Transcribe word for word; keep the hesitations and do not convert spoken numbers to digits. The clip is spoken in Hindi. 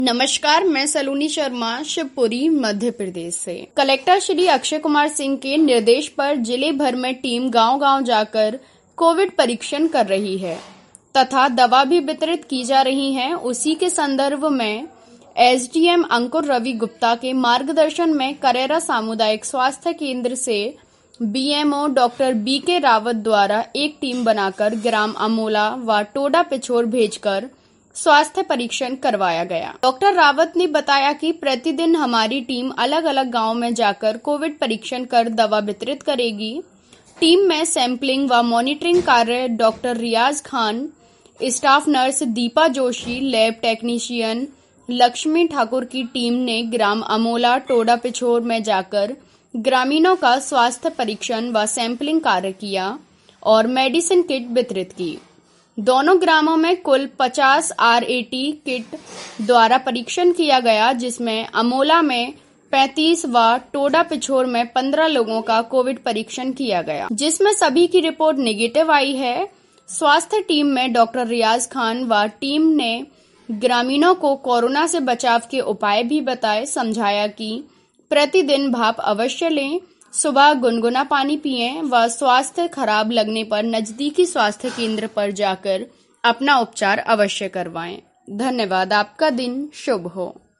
नमस्कार, मैं सलोनी शर्मा, शिवपुरी, मध्य प्रदेश से। कलेक्टर श्री अक्षय कुमार सिंह के निर्देश पर जिले भर में टीम गांव-गांव जाकर कोविड परीक्षण कर रही है तथा दवा भी वितरित की जा रही है। उसी के संदर्भ में एसडीएम अंकुर रवि गुप्ता के मार्गदर्शन में करेरा सामुदायिक स्वास्थ्य केंद्र से बीएमओ डॉक्टर बी के रावत द्वारा एक टीम बनाकर ग्राम अमोला व टोडा पिछोर भेजकर स्वास्थ्य परीक्षण करवाया गया। डॉक्टर रावत ने बताया कि प्रतिदिन हमारी टीम अलग अलग गांव में जाकर कोविड परीक्षण कर दवा वितरित करेगी। टीम में सैंपलिंग व मॉनिटरिंग कार्य doctor Riyaz Khan, staff nurse Deepa Joshi, lab technician Lakshmi Thakur की टीम ने ग्राम अमोला टोडा पिछोर में जाकर ग्रामीणों का स्वास्थ्य परीक्षण व सैंपलिंग कार्य किया और मेडिसिन किट वितरित की। दोनों ग्रामों में कुल पचास आरएटी किट द्वारा परीक्षण किया गया, जिसमें अमोला में पैंतीस व टोडा पिछोर में पंद्रह लोगों का कोविड परीक्षण किया गया, जिसमें सभी की रिपोर्ट नेगेटिव आई है। स्वास्थ्य टीम में डॉक्टर रियाज खान व टीम ने ग्रामीणों को कोरोना से बचाव के उपाय भी बताए, समझाया कि प्रतिदिन भाप अवश्य लें, सुबह गुनगुना पानी पिएं व स्वास्थ्य खराब लगने पर नजदीकी स्वास्थ्य केंद्र पर जाकर अपना उपचार अवश्य करवाएं। धन्यवाद। आपका दिन शुभ हो।